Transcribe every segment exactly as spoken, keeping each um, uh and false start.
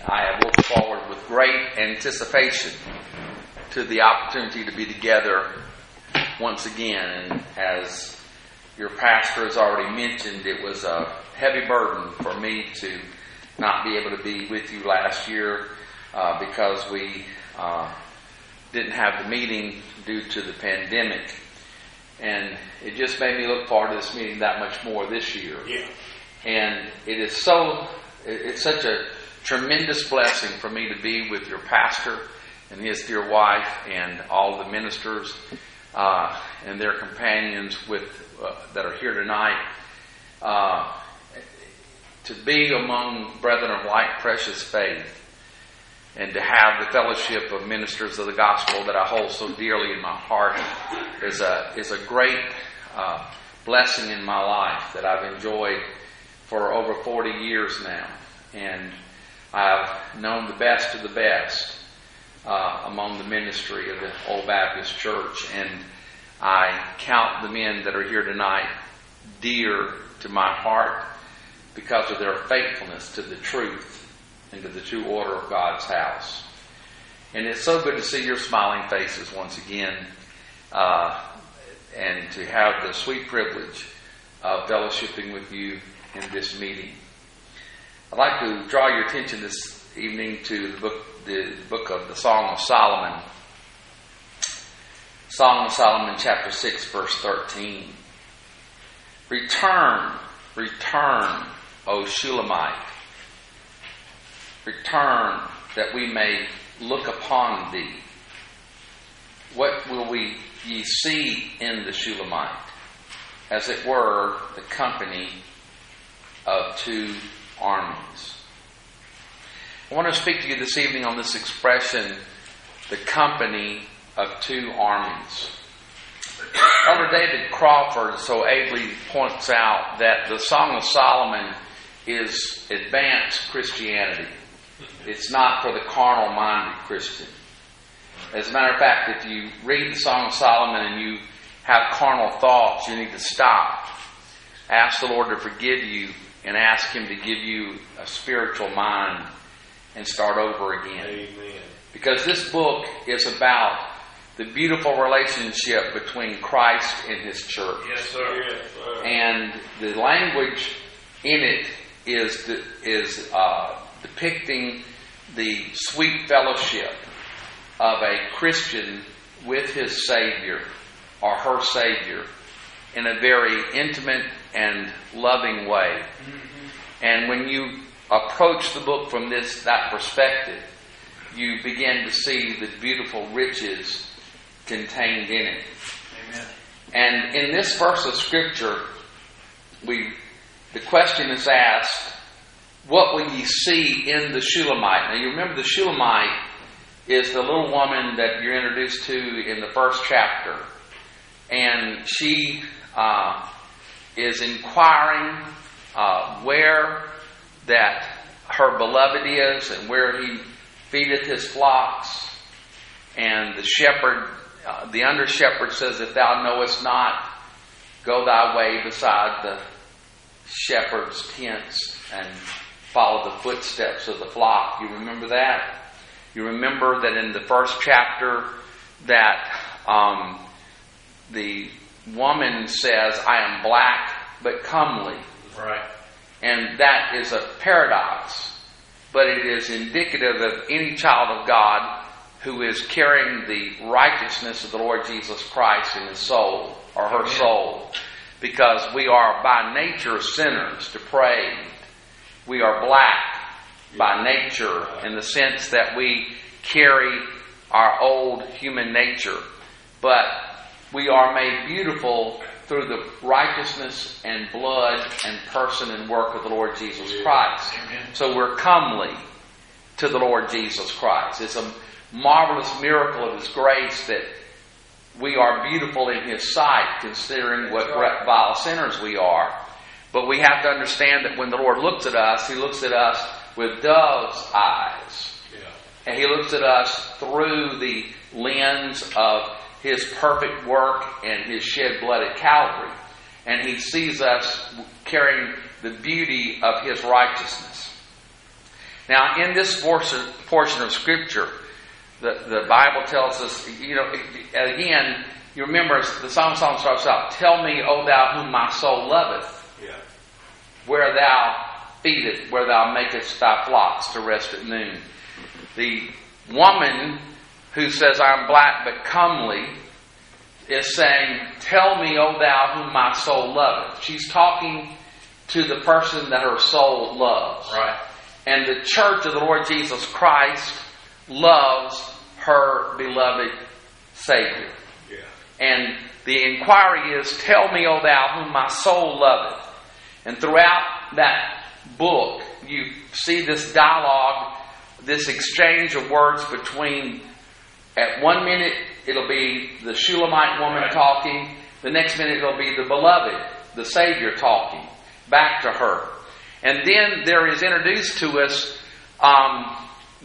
I have looked forward with great anticipation to the opportunity to be together once again. And as your pastor has already mentioned, it was a heavy burden for me to not be able to be with you last year uh, because we uh, didn't have the meeting due to the pandemic. And it just made me look forward to this meeting that much more this year. Yeah. And it is so, it's such a tremendous blessing for me to be with your pastor and his dear wife and all the ministers uh, and their companions with uh, that are here tonight. Uh, to be among brethren of like precious faith and to have the fellowship of ministers of the gospel that I hold so dearly in my heart is a is a great uh, blessing in my life that I've enjoyed for over forty years now. And I've known the best of the best uh, among the ministry of the Old Baptist Church. And I count the men that are here tonight dear to my heart because of their faithfulness to the truth and to the true order of God's house. And it's so good to see your smiling faces once again uh, and to have the sweet privilege of fellowshipping with you in this meeting. I'd like to draw your attention this evening to the book, the book of the Song of Solomon. Song of Solomon, chapter six, verse thirteen. Return, return, O Shulamite. Return, that we may look upon thee. What will we ye see in the Shulamite? As it were, the company of two armies. I want to speak to you this evening on this expression, the company of two armies. Elder David Crawford so ably points out that the Song of Solomon is advanced Christianity. It's not for the carnal-minded Christian. As a matter of fact, if you read the Song of Solomon and you have carnal thoughts, you need to stop. Ask the Lord to forgive you and ask Him to give you a spiritual mind and start over again. Amen. Because this book is about the beautiful relationship between Christ and His church. Yes, sir. Yes, sir. And the language in it is the, is uh, depicting the sweet fellowship of a Christian with his Savior or her Savior in a very intimate and loving way. Mm-hmm. And when you approach the book from this that perspective, you begin to see the beautiful riches contained in it. Amen. And in this verse of Scripture, we the question is asked, what will ye see in the Shulamite? Now you remember the Shulamite is the little woman that you're introduced to in the first chapter. And she uh, is inquiring uh, where that her beloved is and where he feedeth his flocks. And the shepherd, uh, the under shepherd says, if thou knowest not, go thy way beside the shepherd's tents and follow the footsteps of the flock. You remember that? You remember that in the first chapter that um, the woman says, I am black but comely. Right. And that is a paradox, but it is indicative of any child of God who is carrying the righteousness of the Lord Jesus Christ in his soul or her Amen. Soul. Because we are by nature sinners, depraved. We are black by nature in the sense that we carry our old human nature. But we are made beautiful through the righteousness and blood and person and work of the Lord Jesus Christ. So we're comely to the Lord Jesus Christ. It's a marvelous miracle of His grace that we are beautiful in His sight, considering what vile sinners we are. But we have to understand that when the Lord looks at us, He looks at us with dove's eyes. Yeah. And He looks at us through the lens of His perfect work and His shed blood at Calvary. And He sees us carrying the beauty of His righteousness. Now, in this portion, portion of Scripture, the, the Bible tells us, you know, again, you remember the Song of Songs starts out, "Tell me, O thou whom my soul loveth, Yeah. where thou feedest, where thou makest thy flocks to rest at noon." The woman who says, "I'm black but comely," is saying, "Tell me, O thou whom my soul loveth." She's talking to the person that her soul loves. Right. And the church of the Lord Jesus Christ loves her beloved Savior. Yeah. And the inquiry is, "Tell me, O thou whom my soul loveth." And throughout that book, you see this dialogue, this exchange of words between, at one minute it'll be the Shulamite woman Right. talking, the next minute it'll be the beloved, the Savior talking back to her. And then there is introduced to us um,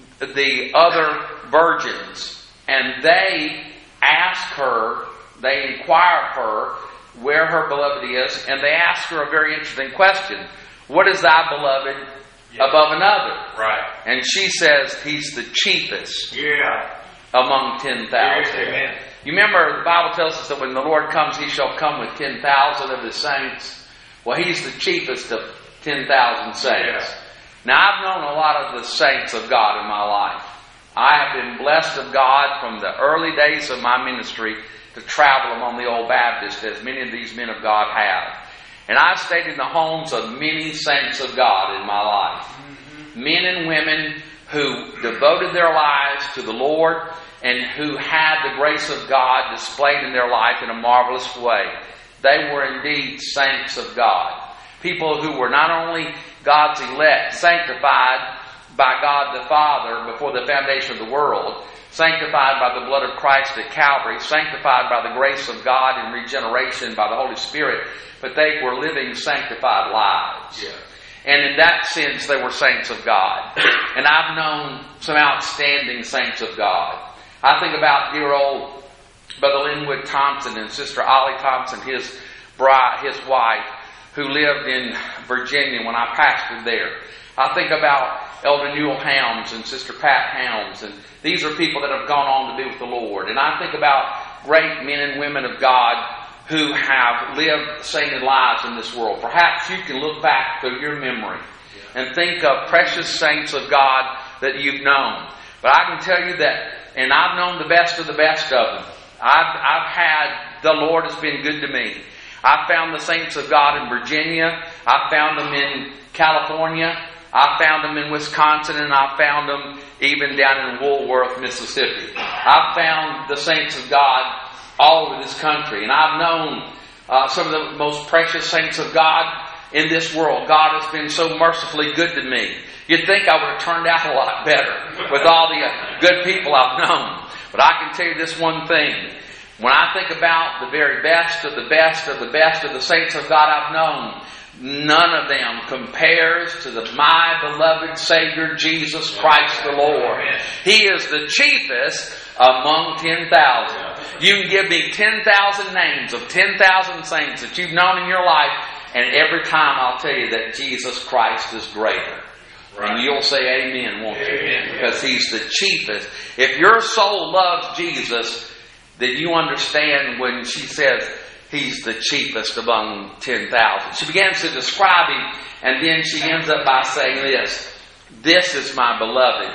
the other virgins, and they ask her, they inquire of her where her beloved is, and they ask her a very interesting question. "What is thy beloved Yeah. above another?" Right. And she says, "He's the chiefest Yeah. among ten thousand. Amen. You remember the Bible tells us that when the Lord comes, He shall come with ten thousand of His saints. Well, He's the chiefest of ten thousand saints. Yeah. Now, I've known a lot of the saints of God in my life. I have been blessed of God from the early days of my ministry to travel among the old Baptists, as many of these men of God have. And I've stayed in the homes of many saints of God in my life. Mm-hmm. Men and women who devoted their lives to the Lord and who had the grace of God displayed in their life in a marvelous way. They were indeed saints of God. People who were not only God's elect, sanctified by God the Father before the foundation of the world, sanctified by the blood of Christ at Calvary, sanctified by the grace of God in regeneration by the Holy Spirit, but they were living sanctified lives. Yeah. And in that sense, they were saints of God. And I've known some outstanding saints of God. I think about dear old Brother Linwood Thompson and Sister Ollie Thompson, his bride, his wife, who lived in Virginia when I pastored there. I think about Elder Newell Helms and Sister Pat Helms, and these are people that have gone on to be with the Lord. And I think about great men and women of God who have lived sainted lives in this world. Perhaps you can look back through your memory and think of precious saints of God that you've known. But I can tell you that, and I've known the best of the best of them. I've, I've had, the Lord has been good to me. I found the saints of God in Virginia. I found them in California. I found them in Wisconsin, and I found them even down in Woolworth, Mississippi. I've found the saints of God all over this country, and I've known uh, some of the most precious saints of God in this world. God has been so mercifully good to me. You'd think I would have turned out a lot better with all the uh, good people I've known. But I can tell you this one thing. When I think about the very best of the best of the best of the saints of God I've known, none of them compares to the my beloved Savior Jesus Christ the Lord. He is the chiefest among ten thousand. You can give me ten thousand names of ten thousand saints that you've known in your life, and every time I'll tell you that Jesus Christ is greater. Right. And you'll say amen, won't you? Amen. Because He's the chiefest. If your soul loves Jesus, then you understand when she says He's the chiefest among ten thousand. She begins to describe Him, and then she ends up by saying this: "This is my beloved,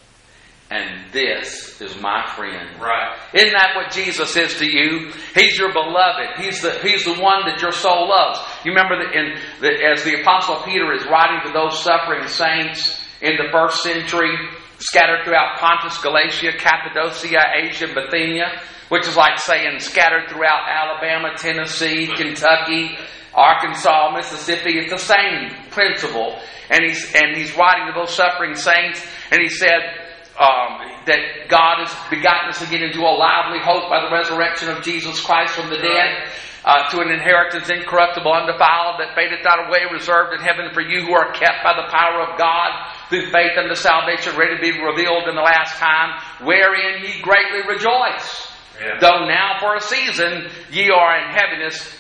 and this is my friend." Right. Isn't that what Jesus is to you? He's your beloved. He's the He's the one that your soul loves. You remember that in the, as the Apostle Peter is writing to those suffering saints in the first century, scattered throughout Pontus, Galatia, Cappadocia, Asia, Bithynia, which is like saying scattered throughout Alabama, Tennessee, Kentucky, Arkansas, Mississippi. It's the same principle. And he's and he's writing to those suffering saints, and he said um, that God has begotten us again into a lively hope by the resurrection of Jesus Christ from the dead, uh, to an inheritance incorruptible, undefiled, that fadeth not away, reserved in heaven for you who are kept by the power of God through faith unto salvation, ready to be revealed in the last time, wherein ye greatly rejoice. Yeah. Though now for a season ye are in heaviness,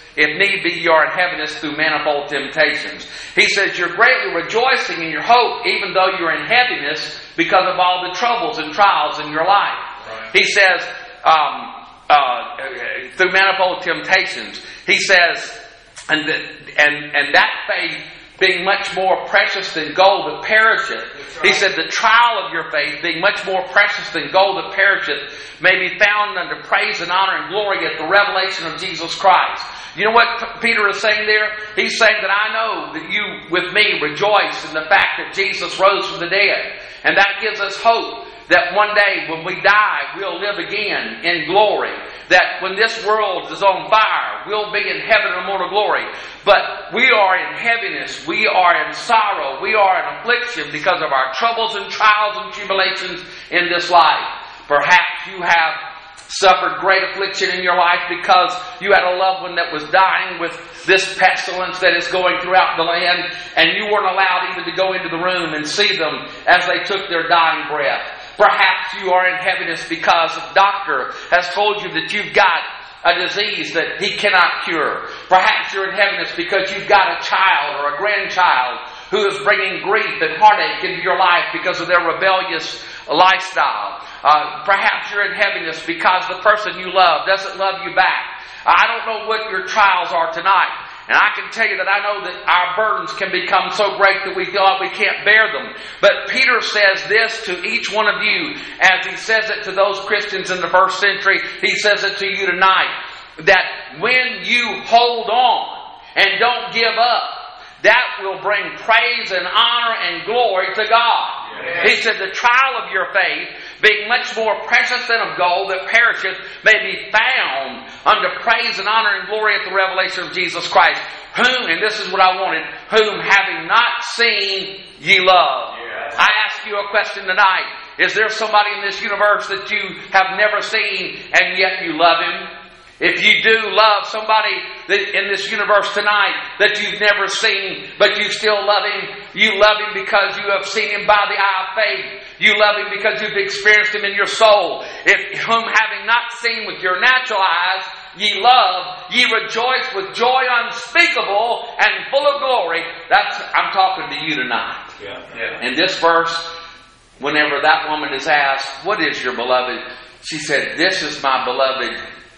if need be, you are in heaviness through manifold temptations. He says, you're greatly rejoicing in your hope, even though you're in heaviness because of all the troubles and trials in your life. Right. He says, um, uh, through manifold temptations. He says, and, the, and, and that faith being much more precious than gold that perisheth. Right. He said, the trial of your faith being much more precious than gold that perisheth may be found unto praise and honor and glory at the revelation of Jesus Christ. You know what Peter is saying there? He's saying that I know that you with me rejoice in the fact that Jesus rose from the dead. And that gives us hope that one day when we die, we'll live again in glory. That when this world is on fire, we'll be in heaven in immortal glory. But we are in heaviness. We are in sorrow. We are in affliction because of our troubles and trials and tribulations in this life. Perhaps you have suffered great affliction in your life because you had a loved one that was dying with this pestilence that is going throughout the land, and you weren't allowed even to go into the room and see them as they took their dying breath. Perhaps you are in heaviness because a doctor has told you that you've got a disease that he cannot cure. Perhaps you're in heaviness because you've got a child or a grandchild who is bringing grief and heartache into your life because of their rebellious lifestyle. Uh, perhaps you're in heaviness because the person you love doesn't love you back. I don't know what your trials are tonight. And I can tell you that I know that our burdens can become so great that we feel like we can't bear them. But Peter says this to each one of you as he says it to those Christians in the first century. He says it to you tonight. That when you hold on and don't give up, that will bring praise and honor and glory to God. Yes. He said, the trial of your faith, being much more precious than of gold that perisheth, may be found unto praise and honor and glory at the revelation of Jesus Christ. Whom, and this is what I wanted, whom having not seen ye love. Yes. I ask you a question tonight. Is there somebody in this universe that you have never seen and yet you love him? If you do love somebody in this universe tonight that you've never seen, but you still love him, you love him because you have seen him by the eye of faith. You love him because you've experienced him in your soul. If whom having not seen with your natural eyes, ye love, ye rejoice with joy unspeakable and full of glory. That's, I'm talking to you tonight. Yeah. Yeah. In this verse, whenever that woman is asked, what is your beloved? She said, this is my beloved.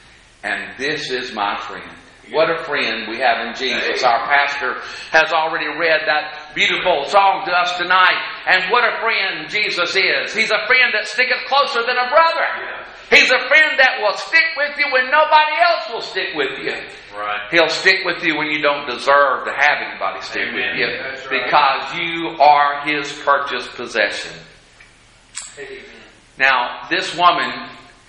And this is my friend. What a friend we have in Jesus. Our pastor has already read that beautiful song to us tonight. And what a friend Jesus is. He's a friend that sticketh closer than a brother. He's a friend that will stick with you when nobody else will stick with you. Right. He'll stick with you when you don't deserve to have anybody stick Amen. With you. That's right. Because you are his purchased possession. Amen. Now, this woman...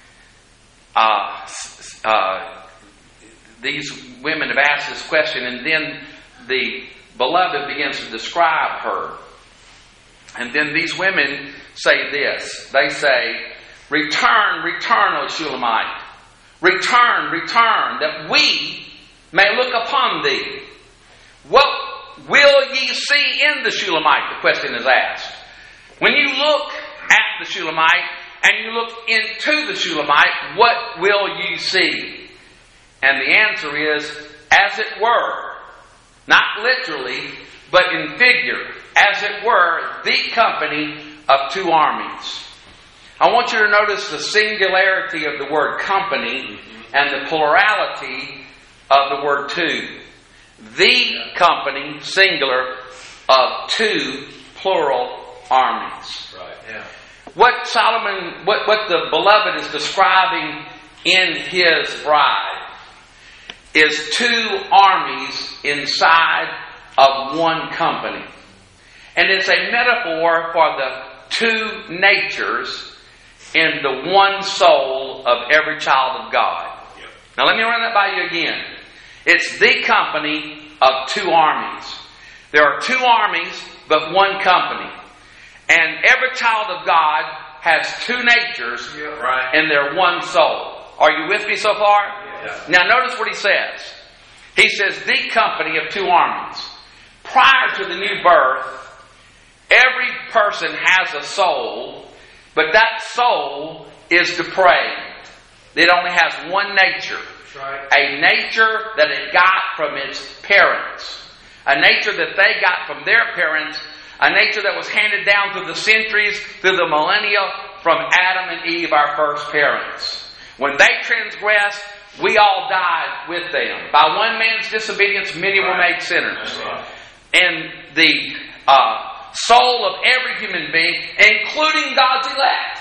Uh, uh, these women have asked this question, and then the beloved begins to describe her. And then these women say this. They say, return, return, O Shulamite. Return, return, that we may look upon thee. What will ye see in the Shulamite? The question is asked. When you look at the Shulamite, and you look into the Shulamite, what will you see? And the answer is, as it were, not literally, but in figure, as it were, the company of two armies. I want you to notice the singularity of the word company and the plurality of the word two. The company, singular, of two plural armies. Right. Yeah. What Solomon, what, what the beloved is describing in his bride is two armies inside of one company. And it's a metaphor for the two natures in the one soul of every child of God. Yep. Now let me run that by you again. It's the company of two armies. There are two armies, but one company. And every child of God has two natures yeah, right. in their one soul. Are you with me so far? Yeah. Now notice what he says. He says, the company of two armies. Prior to the new birth, every person has a soul, but that soul is depraved. It only has one nature. right. A nature that it got from its parents. A nature that they got from their parents. A nature that was handed down through the centuries, through the millennia, from Adam and Eve, our first parents. When they transgressed, we all died with them. By one man's disobedience, many were made sinners. And the uh, soul of every human being, including God's elect,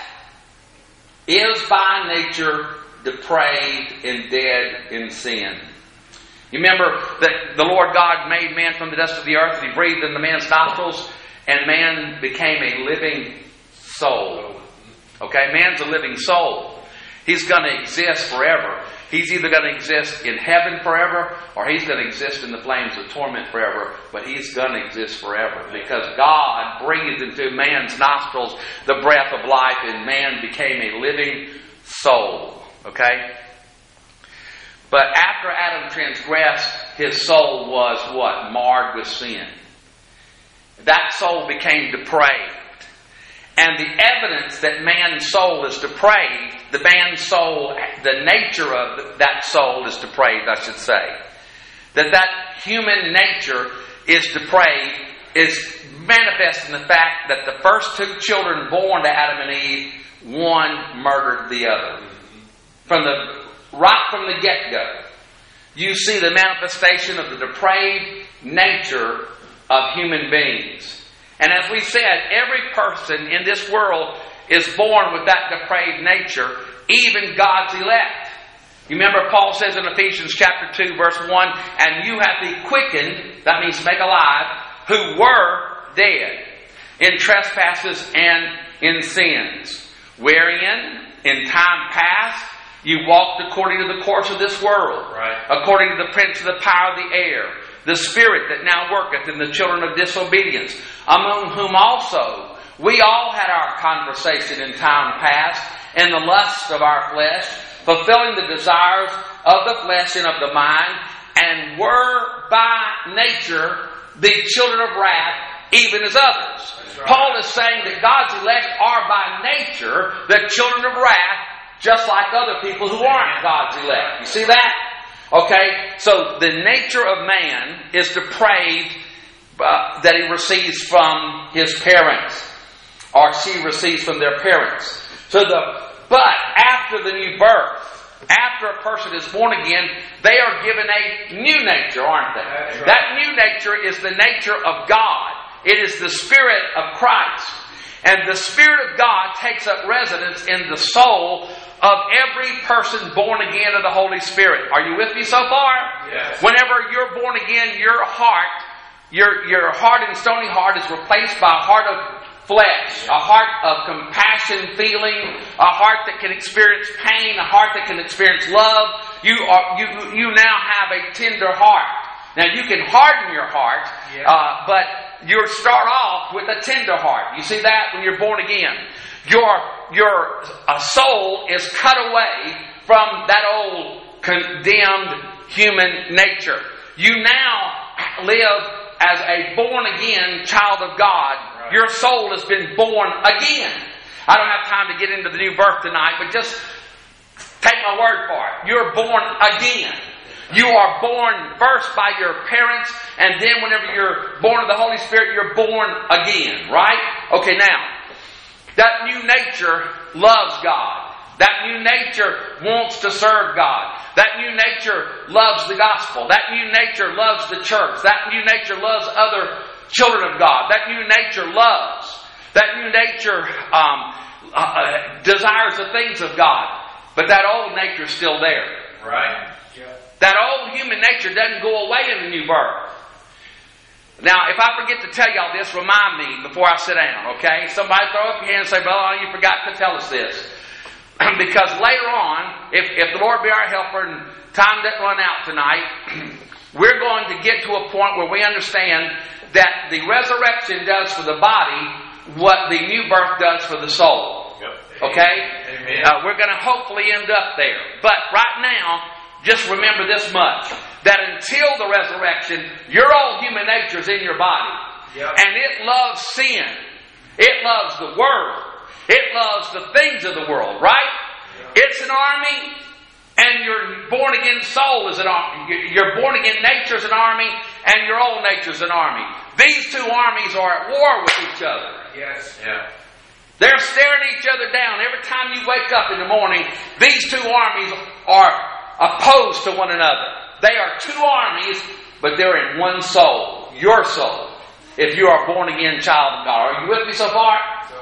is by nature depraved and dead in sin. You remember that the Lord God made man from the dust of the earth, and He breathed in the man's nostrils, and man became a living soul. Okay, man's a living soul. He's going to exist forever. He's either going to exist in heaven forever, or he's going to exist in the flames of torment forever, but he's going to exist forever because God breathed into man's nostrils the breath of life, and man became a living soul. Okay? But after Adam transgressed, his soul was what? Marred with sin. That soul became depraved. And the evidence that man's soul is depraved, the man's soul, the nature of that soul is depraved, I should say. That that human nature is depraved is manifest in the fact that the first two children born to Adam and Eve, one murdered the other. From the right from the get-go, you see the manifestation of the depraved nature of human beings. And as we said, every person in this world is born with that depraved nature, even God's elect. You remember Paul says in Ephesians chapter two, verse one, and you have been quickened, that means make alive, who were dead in trespasses and in sins, wherein in time past you walked according to the course of this world, right. according to the prince of the power of the air, the spirit that now worketh in the children of disobedience, among whom also we all had our conversation in time past, in the lust of our flesh, fulfilling the desires of the flesh and of the mind, and were by nature the children of wrath, even as others. Right. Paul is saying that God's elect are by nature the children of wrath, just like other people who aren't God's elect. You see that? Okay, so the nature of man is depraved uh, that he receives from his parents, or she receives from their parents. So the but after the new birth, after a person is born again, they are given a new nature, aren't they? That's right. That new nature is the nature of God. It is the Spirit of Christ. And the Spirit of God takes up residence in the soul of every person born again of the Holy Spirit. Are you with me so far? Yes. Whenever you're born again, your heart, your, your hard and stony heart is replaced by a heart of flesh, a heart of compassion, feeling, a heart that can experience pain, a heart that can experience love. You are you you now have a tender heart. Now you can harden your heart, yeah. uh, but you start off with a tender heart. You see that when you're born again. Your your uh, soul is cut away from that old condemned human nature. You now live as a born again child of God. Right. Your soul has been born again. I don't have time to get into the new birth tonight, but just take my word for it. You're born again. You are born first by your parents, and then whenever you're born of the Holy Spirit, you're born again, right? Okay, now, that new nature loves God. That new nature wants to serve God. That new nature loves the gospel. That new nature loves the church. That new nature loves other children of God. That new nature loves. That new nature um, uh, desires the things of God. But that old nature is still there. Right. Yeah. That old human nature doesn't go away in the new birth. Now, if I forget to tell y'all this, remind me before I sit down, okay? Somebody throw up your hand and say, "Well, you forgot to tell us this." Because later on, if, if the Lord be our helper and time doesn't run out tonight, we're going to get to a point where we understand that the resurrection does for the body what the new birth does for the soul. Yep. Okay? Amen. Uh, we're going to hopefully end up there. But right now, just remember this much, that until the resurrection, your old human nature is in your body. Yep. And it loves sin. It loves the world. It loves the things of the world, right? Yep. It's an army, and your born again soul is an army. Your born again nature is an army, and your old nature is an army. These two armies are at war with each other. Yes. Yeah. They're staring each other down. Every time you wake up in the morning, these two armies are opposed to one another. They are two armies, but they're in one soul. Your soul. If you are a born again child of God. Are you with me so far?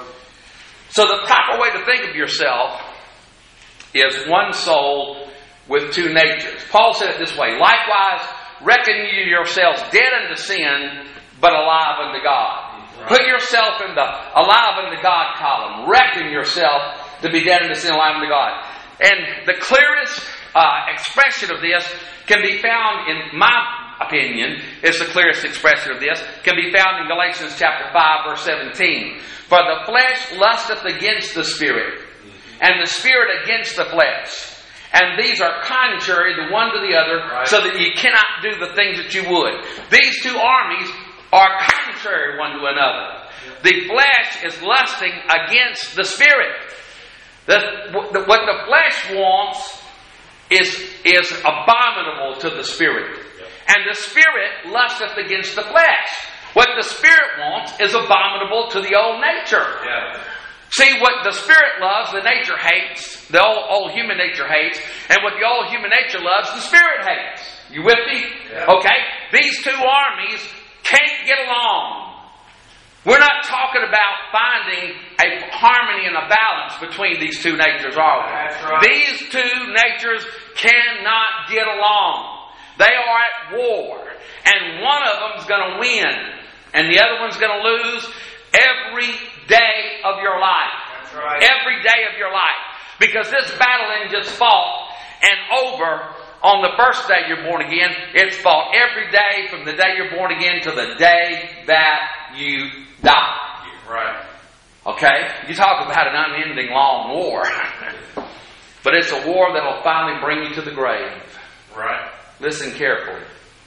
So the proper way to think of yourself is one soul with two natures. Paul said it this way. Likewise, reckon you yourselves dead unto sin, but alive unto God. Right. Put yourself in the alive unto God column. Reckon yourself to be dead unto sin, alive unto God. And the clearest uh, expression of this can be found, in my opinion, is the clearest expression of this, can be found in Galatians chapter five, verse seventeen. For the flesh lusteth against the Spirit, and the Spirit against the flesh. And these are contrary the one to the other, right, so that you cannot do the things that you would. These two armies are contrary one to another. Yep. The flesh is lusting against the Spirit. The, the, what the flesh wants is, is abominable to the Spirit. Yep. And the Spirit lusteth against the flesh. What the Spirit wants is abominable to the old nature. Yeah. See, what the Spirit loves, the nature hates. The old, old human nature hates. And what the old human nature loves, the Spirit hates. You with me? Yeah. Okay? These two armies can't get along. We're not talking about finding a harmony and a balance between these two natures, are we? That's right. These two natures cannot get along. They are at war. And one of them's going to win. And the other one's going to lose every day of your life. That's right. Every day of your life. Because this battle ain't just fought and over on the first day you're born again. It's fought every day from the day you're born again to the day that you die. Right. Okay? You talk about an unending long war. But it's a war that'll finally bring you to the grave. Right. Listen carefully.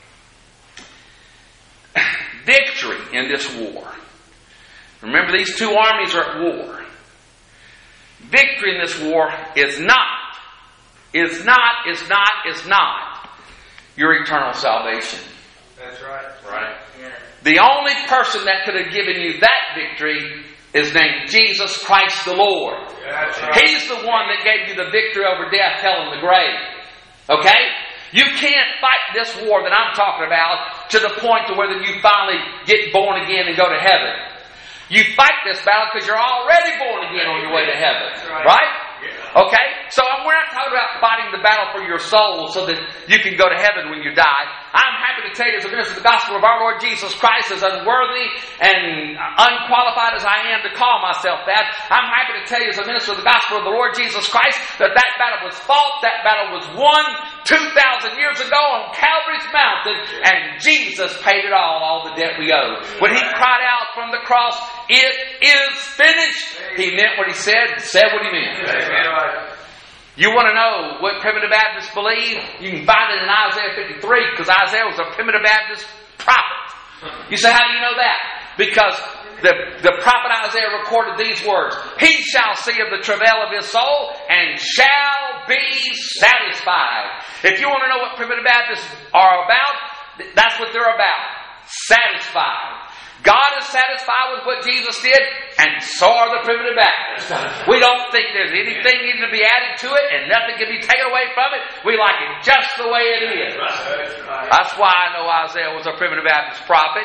Victory in this war. Remember, these two armies are at war. Victory in this war is not, is not, is not, is not your eternal salvation. That's right. Right. Yeah. The only person that could have given you that victory is named Jesus Christ the Lord. That's right. He's the one that gave you the victory over death, hell, and the grave. Okay? You can't fight this war that I'm talking about to the point to where you finally get born again and go to heaven. You fight this battle because you're already born again on your way to heaven. Right? right? Yeah. Okay? So we're not talking about fighting the battle for your soul so that you can go to heaven when you die. I'm happy to tell you, as a minister of the gospel of our Lord Jesus Christ, as unworthy and unqualified as I am to call myself that, I'm happy to tell you, as a minister of the gospel of the Lord Jesus Christ, that that battle was fought, that battle was won two thousand years ago on Calvary's mountain, and Jesus paid it all, all the debt we owe. When He cried out from the cross, "It is finished," He meant what He said, said what He meant. Amen. You want to know what Primitive Baptists believe? You can find it in Isaiah fifty-three, because Isaiah was a Primitive Baptist prophet. You say, how do you know that? Because the, the prophet Isaiah recorded these words: "He shall see of the travail of his soul, and shall be satisfied." If you want to know what Primitive Baptists are about, that's what they're about. Satisfied. God is satisfied with what Jesus did, and so are the Primitive Baptists. We don't think there's anything needing to be added to it, and nothing can be taken away from it. We like it just the way it is. That's why I know Isaiah was a Primitive Baptist prophet.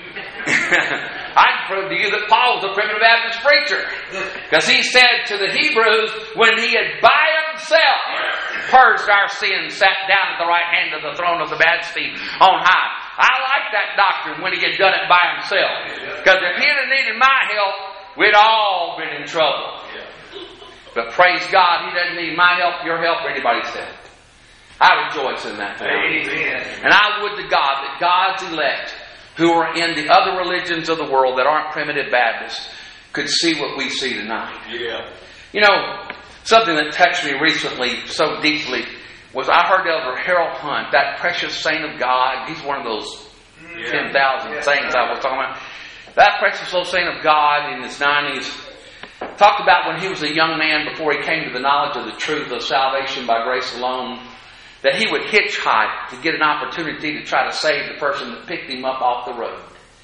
I can prove to you that Paul was a Primitive Baptist preacher, because he said to the Hebrews, when he had by himself purged our sins, sat down at the right hand of the throne of the majesty on high. I like that doctrine when he had done it by himself, because if he'd have needed my help, we'd all been in trouble. But praise God, He doesn't need my help, your help, or anybody's help. I rejoice in that. And I would to God that God's elect, who are in the other religions of the world that aren't Primitive Baptists, could see what we see tonight. Yeah. You know, something that touched me recently so deeply was I heard Elder Harold Hunt, that precious saint of God. He's one of those yeah. ten thousand yeah. saints I was talking about. That precious little saint of God in his nineties talked about when he was a young man before he came to the knowledge of the truth of salvation by grace alone, that he would hitchhike to get an opportunity to try to save the person that picked him up off the road.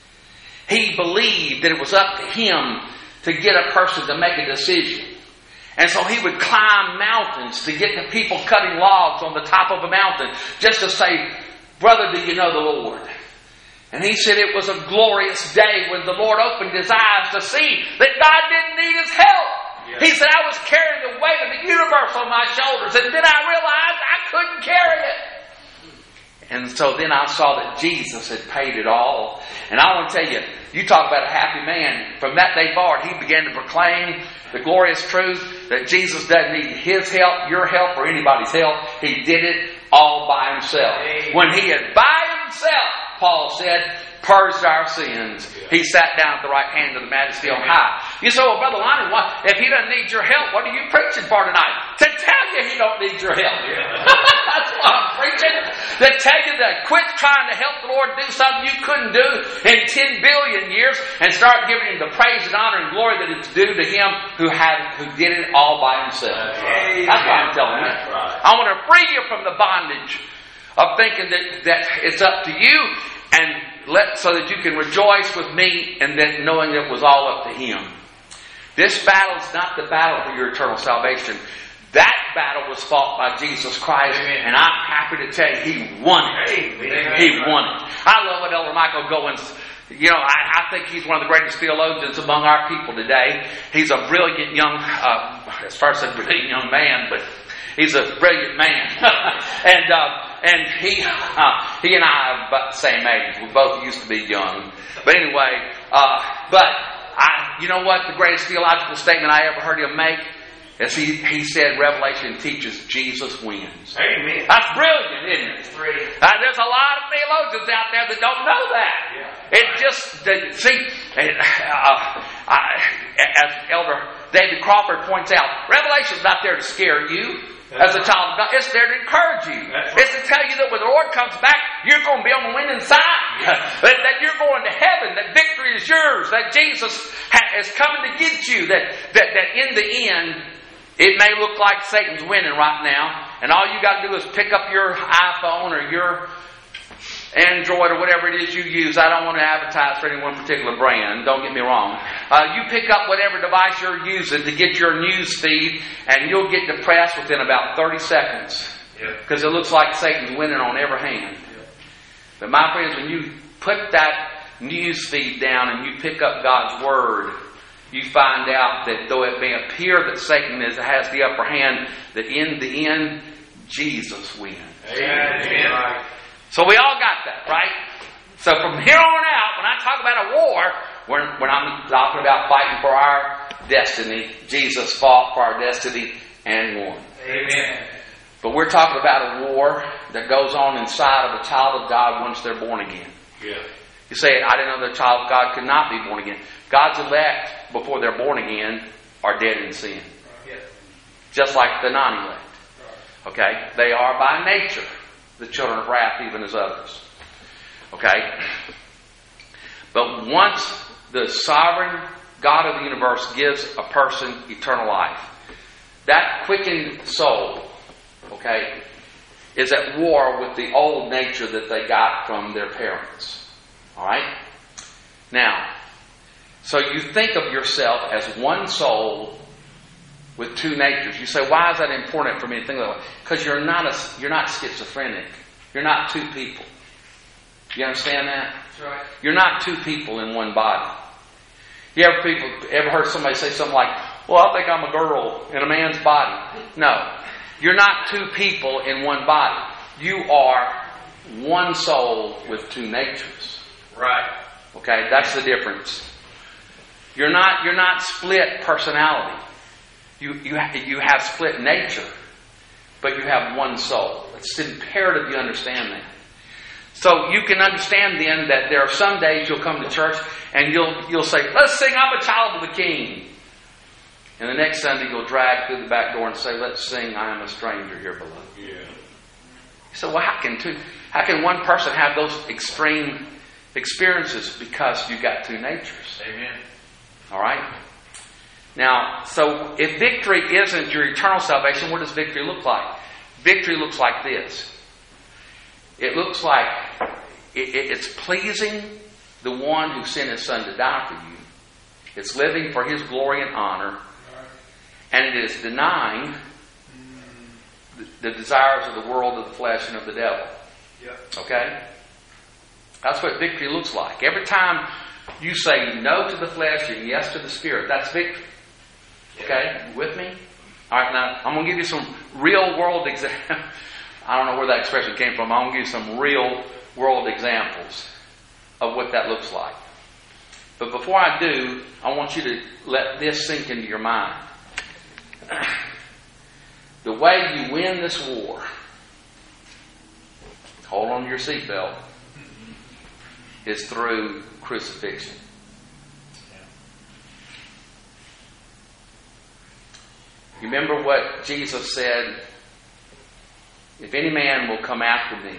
He believed that it was up to him to get a person to make a decision. And so he would climb mountains to get the people cutting logs on the top of a mountain just to say, brother, do you know the Lord? And he said it was a glorious day when the Lord opened his eyes to see that God didn't need his help. Yes. He said, I was carrying the weight of the universe on my shoulders, and then I realized I couldn't carry it. And so then I saw that Jesus had paid it all. And I want to tell you, you talk about a happy man. From that day forward, he began to proclaim the glorious truth that Jesus doesn't need his help, your help, or anybody's help. He did it all by himself. Amen. When he had by himself, Paul said, purged our sins, he sat down at the right hand of the Majesty on high. You say, well, Brother Lonnie, what, if he doesn't need your help, what are you preaching for tonight? To tell you he don't need your help. That's what I'm preaching. To tell you that quit trying to help the Lord do something you couldn't do in ten billion years and start giving him the praise and honor and glory that it's due to him who had who did it all by himself. That's, right. That's what I'm telling you. Right. I want to free you from the bondage of thinking that, that it's up to you, and let so that you can rejoice with me and then knowing that it was all up to him. This battle is not the battle for your eternal salvation. That battle was fought by Jesus Christ. Amen. And I'm happy to tell you he won it. Amen. He won it. I love what Elder Michael Goins, you know, I, I think he's one of the greatest theologians among our people today. He's a brilliant young, uh, as far as a brilliant young man, but he's a brilliant man. and uh, and he uh, he and I are about the same age. We both used to be young. But anyway, uh, but I, you know what? The greatest theological statement I ever heard him make is he, he said, Revelation teaches Jesus wins. Amen. That's brilliant, isn't it? Uh, there's a lot of theologians out there that don't know that. Yeah. It just, uh, see, uh, I, as Elder David Crawford points out, Revelation's not there to scare you. As a child of God, it's there to encourage you. Right. It's to tell you that when the Lord comes back, you're going to be on the winning side. that, that you're going to heaven. That victory is yours. That Jesus ha- is coming to get you. That, that that in the end, it may look like Satan's winning right now, and all you got to do is pick up your iPhone or your Android or whatever it is you use. I don't want to advertise for any one particular brand. Don't get me wrong. Uh, you pick up whatever device you're using to get your news feed, and you'll get depressed within about thirty seconds. Because yep. It looks like Satan's winning on every hand. Yep. But my friends, when you put that news feed down and you pick up God's Word, you find out that though it may appear that Satan is, has the upper hand, that in the end, Jesus wins. Amen. Amen. So we all got that, right? So from here on out, when I talk about a war, when, when I'm talking about fighting for our destiny, Jesus fought for our destiny and won. Amen. But we're talking about a war that goes on inside of a child of God once they're born again. Yeah. You say, I didn't know that a child of God could not be born again. God's elect, before they're born again, are dead in sin. Yeah. Just like the non-elect. Okay? They are by nature the children of wrath, even as others. Okay? But once the sovereign God of the universe gives a person eternal life, that quickened soul, okay, is at war with the old nature that they got from their parents. Alright? Now, so you think of yourself as one soul with two natures. You say, why is that important for me to think of that? Because you're not a, you're not schizophrenic. You're not two people. You understand that? That's right. You're not two people in one body. You ever people ever heard somebody say something like, well, I think I'm a girl in a man's body. No. You're not two people in one body. You are one soul with two natures. Right. Okay, that's the difference. You're not you're not split personality. You you have, you have split nature, but you have one soul. It's imperative you understand that. So you can understand then that there are some days you'll come to church and you'll you'll say, let's sing I'm a child of the King. And the next Sunday you'll drag through the back door and say, let's sing I am a stranger here below. Yeah. So well, how can two how can one person have those extreme experiences? Because you got two natures. Amen. All right? Now, so if victory isn't your eternal salvation, what does victory look like? Victory looks like this. It looks like it, it, it's pleasing the one who sent his Son to die for you. It's living for his glory and honor. And it is denying the, the desires of the world, of the flesh, and of the devil. Okay? That's what victory looks like. Every time you say no to the flesh and yes to the Spirit, that's victory. Okay? You with me? All right, now I'm going to give you some real world examples. I don't know where that expression came from. I'm going to give you some real world examples of what that looks like. But before I do, I want you to let this sink into your mind. The way you win this war, hold on to your seatbelt, is through crucifixion. You remember what Jesus said? If any man will come after me,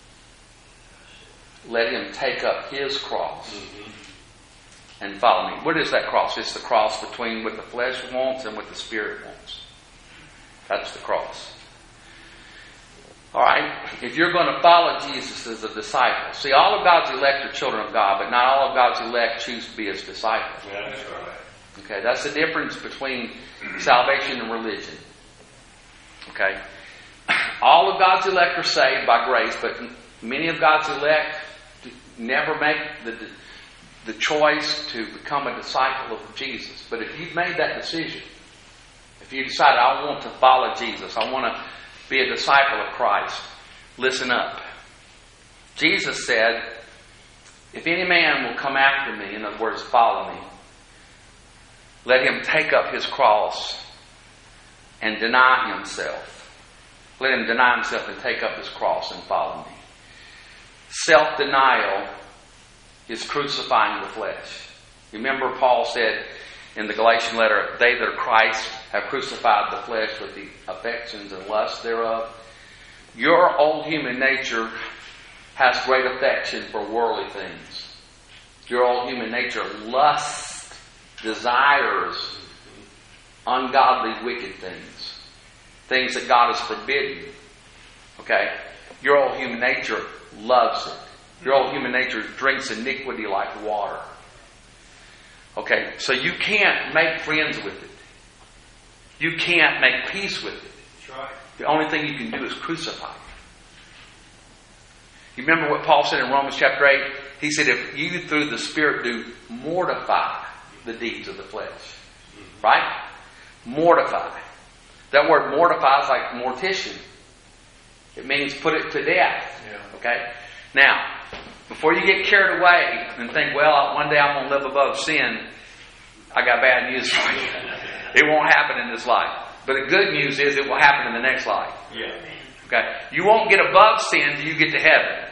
let him take up his cross and follow me. What is that cross? It's the cross between what the flesh wants and what the Spirit wants. That's the cross. All right, if you're going to follow Jesus as a disciple, see, all of God's elect are children of God, but not all of God's elect choose to be His disciples. Yeah, that's right. Okay, that's the difference between salvation and religion. Okay, all of God's elect are saved by grace, but many of God's elect never make the the choice to become a disciple of Jesus. But if you've made that decision, if you decide, I want to follow Jesus, I want to be a disciple of Christ, listen up. Jesus said, if any man will come after me, in other words, follow me, let him take up his cross and deny himself. Let him deny himself and take up his cross and follow me. Self-denial is crucifying the flesh. Remember, Paul said in the Galatian letter, they that are Christ have crucified the flesh with the affections and lusts thereof. Your old human nature has great affection for worldly things. Your old human nature lusts, desires ungodly, wicked things. Things that God has forbidden. Okay? Your old human nature loves it. Your old human nature drinks iniquity like water. Okay, so you can't make friends with it. You can't make peace with it. That's right. The only thing you can do is crucify it. You remember what Paul said in Romans chapter eight? He said, if you through the Spirit do mortify the deeds of the flesh. Right? Mortify. That word mortify is like mortician. It means put it to death. Yeah. Okay? Now, before you get carried away and think, well, one day I'm going to live above sin, I got bad news for you. It won't happen in this life. But the good news is it will happen in the next life. Yeah. Okay? You won't get above sin till you get to heaven.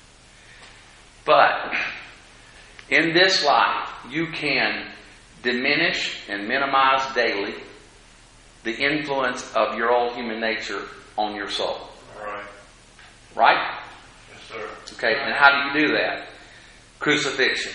But in this life, you can diminish and minimize daily the influence of your old human nature on your soul. All right. Right? Yes, sir. Okay, and how do you do that? Crucifixion.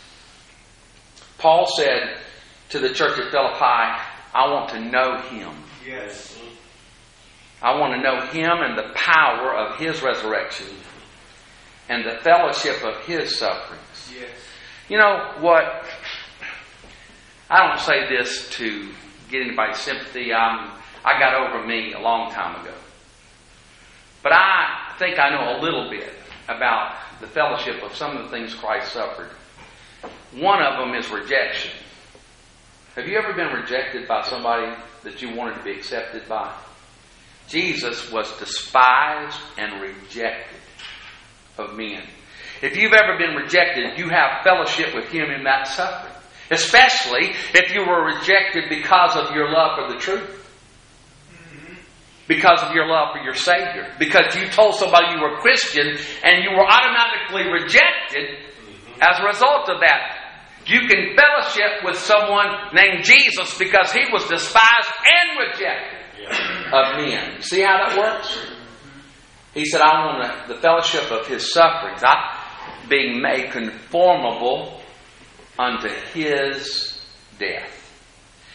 Paul said to the church at Philippi, I want to know Him. Yes. I want to know Him and the power of His resurrection and the fellowship of His sufferings. Yes. You know what? I don't say this to get anybody's sympathy. I'm, I got over me a long time ago. But I think I know a little bit about the fellowship of some of the things Christ suffered. One of them is rejection. Have you ever been rejected by somebody that you wanted to be accepted by? Jesus was despised and rejected of men. If you've ever been rejected, you have fellowship with Him in that suffering. Especially if you were rejected because of your love for the truth. Because of your love for your Savior. Because you told somebody you were a Christian and you were automatically rejected as a result of that. You can fellowship with someone named Jesus because He was despised and rejected of men. See how that works? He said, I want the fellowship of His sufferings. I being made conformable unto His death.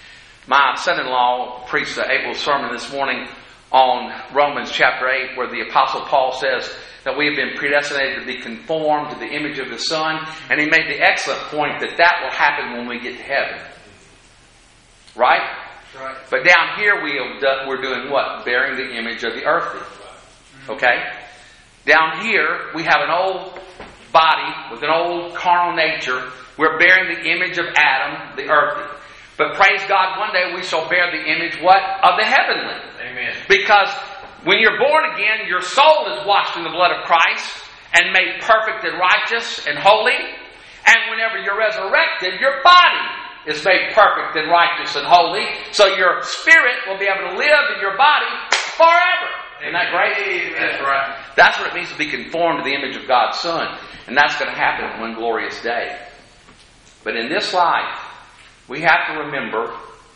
My son-in-law preached an April sermon this morning on Romans chapter eight, where the Apostle Paul says that we have been predestinated to be conformed to the image of the Son. And he made the excellent point that that will happen when we get to heaven. Right? Right. But down here we have done, we're doing what? Bearing the image of the earthly. Okay? Down here we have an old body with an old carnal nature. We're bearing the image of Adam, the earthly. But praise God, one day we shall bear the image, what? Of the heavenly. Amen. Because when you're born again, your soul is washed in the blood of Christ and made perfect and righteous and holy. And whenever you're resurrected, your body is made perfect and righteous and holy. So your spirit will be able to live in your body forever. Isn't that great? That's right. That's what it means to be conformed to the image of God's Son. And that's going to happen one glorious day. But in this life, we have to remember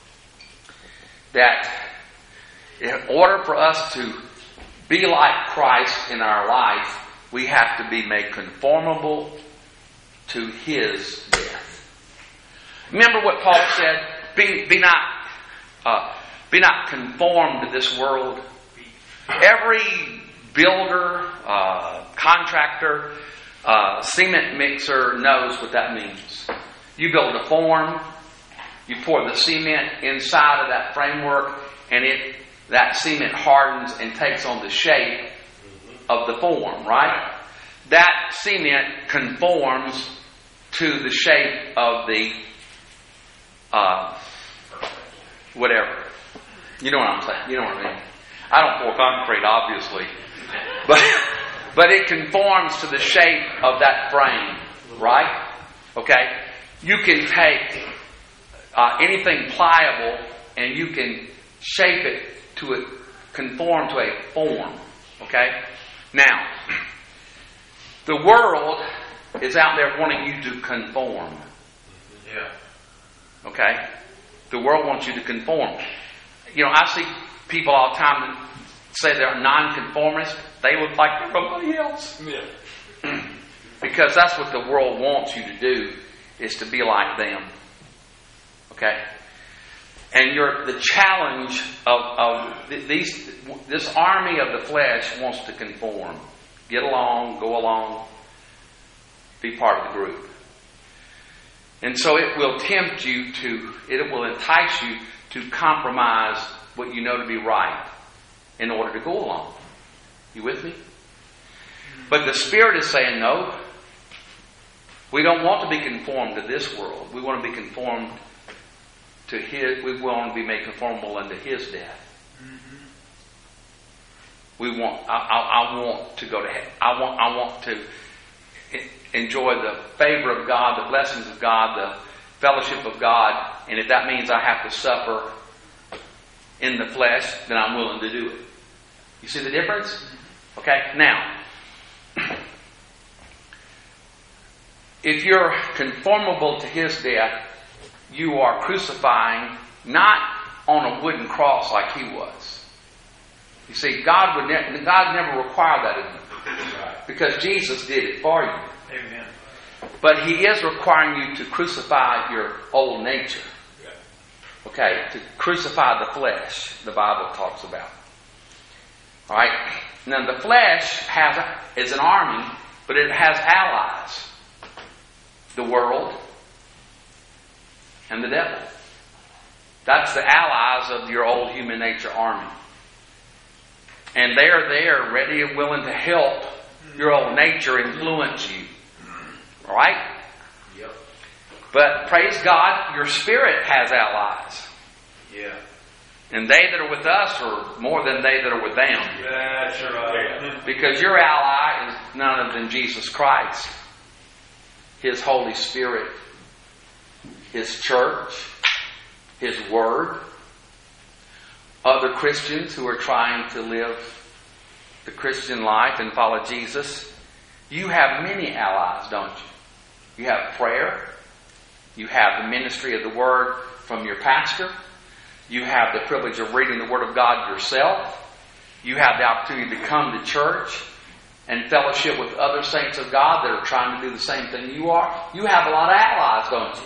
that in order for us to be like Christ in our life, we have to be made conformable to His death. Remember what Paul said? Be, be not, uh, be not conformed to this world. Every builder, uh, contractor, uh, cement mixer knows what that means. You build a form. You pour the cement inside of that framework, and it that cement hardens and takes on the shape of the form, right? That cement conforms to the shape of the uh, whatever. You know what I'm saying? You know what I mean? I don't pour concrete, obviously, but but it conforms to the shape of that frame, right? Okay, you can take Uh, anything pliable, and you can shape it to a, conform to a form. Okay? Now, the world is out there wanting you to conform. Yeah. Okay? The world wants you to conform. You know, I see people all the time that say they're nonconformist. They look like everybody else. Yeah. Because that's what the world wants you to do, is to be like them. Okay, and you're, the challenge of, of these, this army of the flesh wants to conform, get along, go along, be part of the group, and so it will tempt you to, it will entice you to compromise what you know to be right in order to go along. You with me? But the Spirit is saying no. We don't want to be conformed to this world. We want to be conformed to His. We want to be made conformable unto His death. Mm-hmm. We want. I, I, I want to go to heaven. I want. I want to enjoy the favor of God, the blessings of God, the fellowship of God. And if that means I have to suffer in the flesh, then I'm willing to do it. You see the difference? Okay. Now, if you're conformable to His death, you are crucifying not on a wooden cross like He was. You see, God would ne- God never required that of you, because Jesus did it for you. Amen. But He is requiring you to crucify your old nature. Okay, to crucify the flesh, the Bible talks about. All right. Now the flesh has is an army, but it has allies: the world and the devil. That's the allies of your old human nature army. And they're there ready and willing to help your old nature influence you. Alright? Yep. But praise God, your spirit has allies. Yeah. And they that are with us are more than they that are with them. That's right. Because your ally is none other than Jesus Christ, His Holy Spirit, His church, His Word, other Christians who are trying to live the Christian life and follow Jesus. You have many allies, don't you? You have prayer. You have the ministry of the Word from your pastor. You have the privilege of reading the Word of God yourself. You have the opportunity to come to church and fellowship with other saints of God that are trying to do the same thing you are. You have a lot of allies, don't you?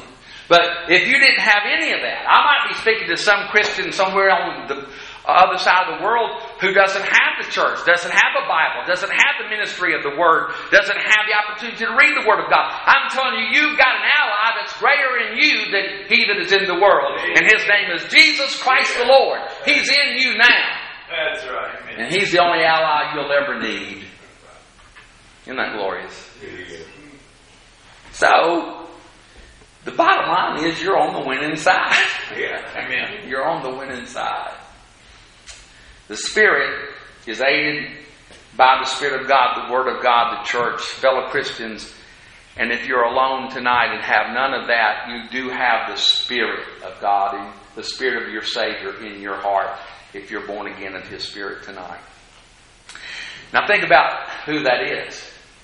But if you didn't have any of that, I might be speaking to some Christian somewhere on the other side of the world who doesn't have the church, doesn't have a Bible, doesn't have the ministry of the Word, doesn't have the opportunity to read the Word of God. I'm telling you, you've got an ally that's greater in you than he that is in the world. And His name is Jesus Christ the Lord. He's in you now. That's right. And He's the only ally you'll ever need. Isn't that glorious? So, the bottom line is you're on the winning side. Yeah. Amen. You're on the winning side. The Spirit is aided by the Spirit of God, the Word of God, the church, fellow Christians. And if you're alone tonight and have none of that, you do have the Spirit of God and the Spirit of your Savior in your heart if you're born again of His Spirit tonight. Now think about who that is.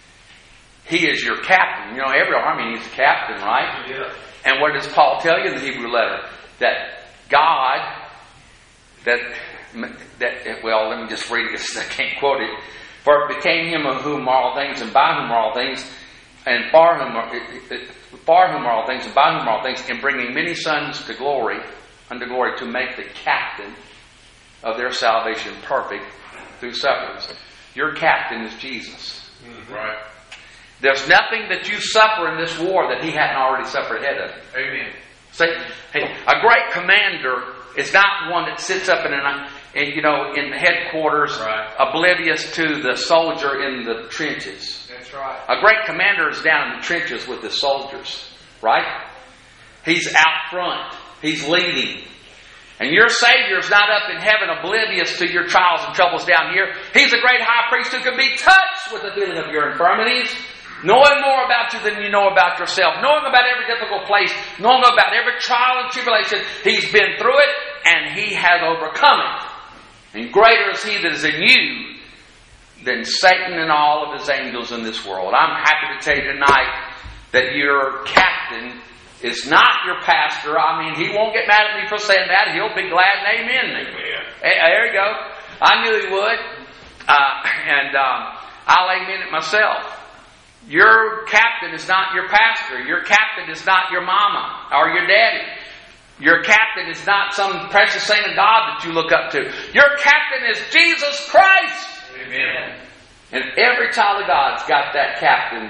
He is your captain. You know, every army needs a captain, right? Yeah. And what does Paul tell you in the Hebrew letter? That God, that, that well, let me just read it because I can't quote it. For it became Him of whom are all things, and by whom are all things, and for whom are, for whom are all things, and by whom are all things, in bringing many sons to glory, unto glory, to make the captain of their salvation perfect through sufferings. Your captain is Jesus. Mm-hmm. Right. There's nothing that you suffer in this war that He hadn't already suffered ahead of. Amen. See, hey, a great commander is not one that sits up in an, in, you know, in the headquarters, right, oblivious to the soldier in the trenches. That's right. A great commander is down in the trenches with the soldiers, right? He's out front. He's leading. And your Savior is not up in heaven oblivious to your trials and troubles down here. He's a great high priest who can be touched with the feeling of your infirmities, knowing more about you than you know about yourself, knowing about every difficult place, knowing about every trial and tribulation. He's been through it, and He has overcome it. And greater is He that is in you than Satan and all of his angels in this world. I'm happy to tell you tonight that your captain is not your pastor. I mean, he won't get mad at me for saying that. He'll be glad and amen me. Hey, there you go. I knew he would. Uh, and um, I'll amen it myself. Your captain is not your pastor. Your captain is not your mama or your daddy. Your captain is not some precious saint of God that you look up to. Your captain is Jesus Christ. Amen. And every child of God's got that captain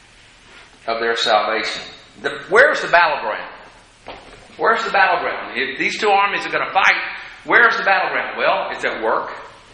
of their salvation. The, where's the battleground? Where's the battleground? If these two armies are going to fight, where's the battleground? Well, it's at work.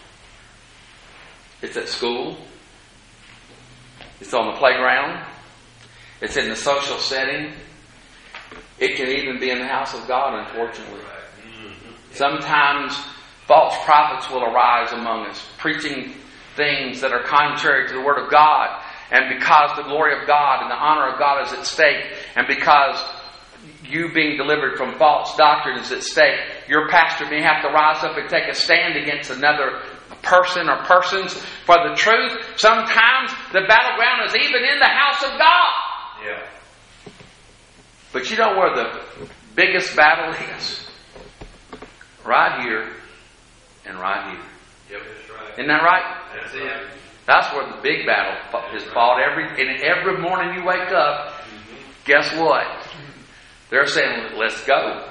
It's at school. It's on the playground. It's in the social setting. It can even be in the house of God, unfortunately. Sometimes false prophets will arise among us, preaching things that are contrary to the Word of God. And because the glory of God and the honor of God is at stake, and because you being delivered from false doctrine is at stake, your pastor may have to rise up and take a stand against another person or persons for the truth. Sometimes the battleground is even in the house of God. Yeah. But you know where the biggest battle is? Right here and right here. Yep, that's right. Isn't that right? That's it. That's where the big battle is fought. Every and every morning you wake up, mm-hmm. Guess what? They're saying, let's go.